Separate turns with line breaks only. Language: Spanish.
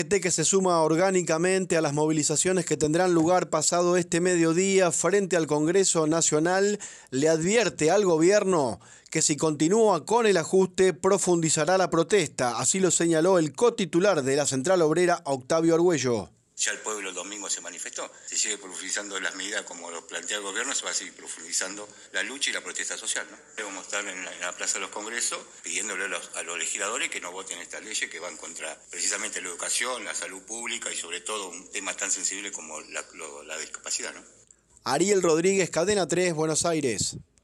Que se suma orgánicamente a las movilizaciones que tendrán lugar pasado este mediodía frente al Congreso Nacional, le advierte al gobierno que si continúa con el ajuste profundizará la protesta. Así lo señaló el cotitular de la Central Obrera, Octavio Argüello.
Ya el pueblo el domingo se manifestó. Si sigue profundizando las medidas como lo plantea el gobierno, se va a seguir profundizando la lucha y la protesta social, ¿no? Vamos a estar en la Plaza de los Congresos pidiéndole a los legisladores que no voten estas leyes que van contra precisamente la educación, la salud pública y sobre todo un tema tan sensible como la discapacidad, ¿no?
Ariel Rodríguez, Cadena 3, Buenos Aires.